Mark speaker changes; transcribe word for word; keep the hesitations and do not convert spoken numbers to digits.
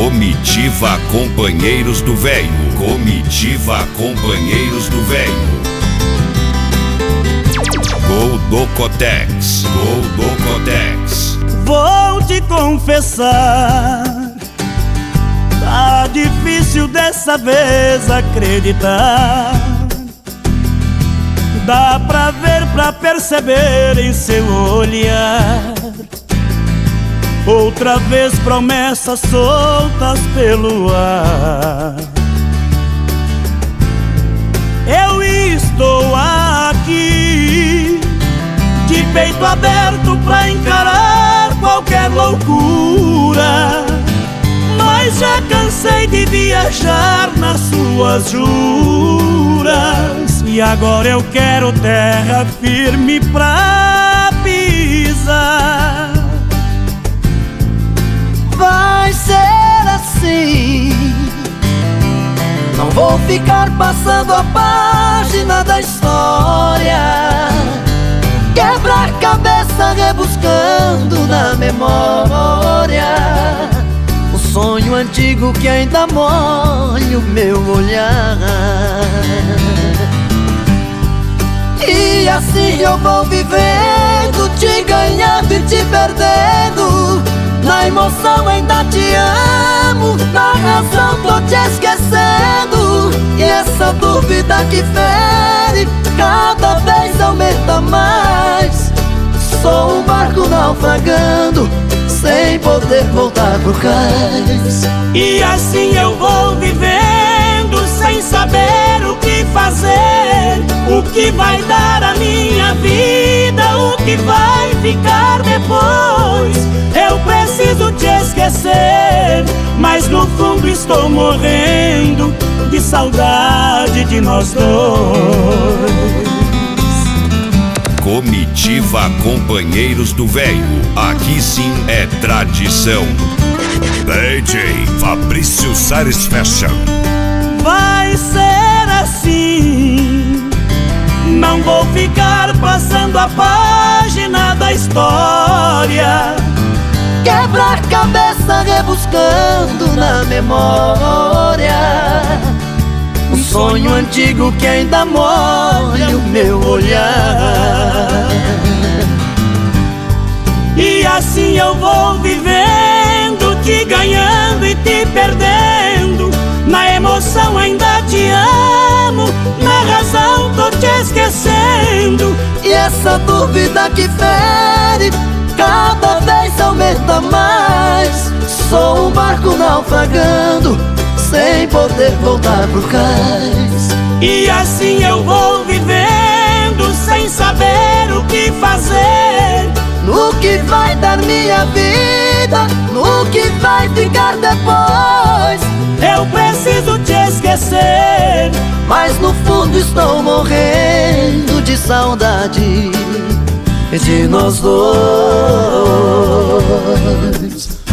Speaker 1: Comitiva Companheiros do Velho. Comitiva Companheiros do Velho. Goldocotex. Goldocotex.
Speaker 2: Vou te confessar, tá difícil dessa vez acreditar. Dá pra ver, pra perceber em seu olhar. Outra vez promessas soltas pelo ar. Eu estou aqui, de peito aberto pra encarar qualquer loucura. Mas já cansei de viajar nas suas juras, e agora eu quero terra firme pra pisar.
Speaker 3: Vai ser assim, não vou ficar passando a página da história. Quebra-cabeça rebuscando na memória, o sonho antigo que ainda molha o meu olhar. E assim eu vou vivendo, te ganhando e te perdendo. Na emoção ainda te amo, na razão tô te esquecendo. E essa dúvida que fere cada vez aumenta mais. Sou um barco naufragando, sem poder voltar pro cais.
Speaker 2: E assim eu vou vivendo, sem saber o que fazer. O que vai dar a minha vida, o que vai ficar depois. Eu preciso te esquecer, mas no fundo estou morrendo de saudade de nós dois.
Speaker 1: Comitiva Companheiros do Velho. Aqui sim é tradição. D J Fabrício Satisfaction.
Speaker 2: Vai ser assim, não vou ficar passando a página da história.
Speaker 3: Quebra-cabeça rebuscando na memória, um sonho antigo que ainda molha o meu olhar.
Speaker 2: E assim eu vou vivendo, te ganhando e te perdendo. Na emoção ainda te amo, na razão tô te esquecendo.
Speaker 3: E essa dúvida que fere cada vez aumenta mais. Sou um barco naufragando, sem poder voltar pro cais.
Speaker 2: E assim eu vou vivendo, sem saber o que fazer.
Speaker 3: No que vai dar minha vida, no que vai ficar depois.
Speaker 2: Eu preciso te esquecer,
Speaker 3: mas no fundo estou morrendo de saudade de nós dois.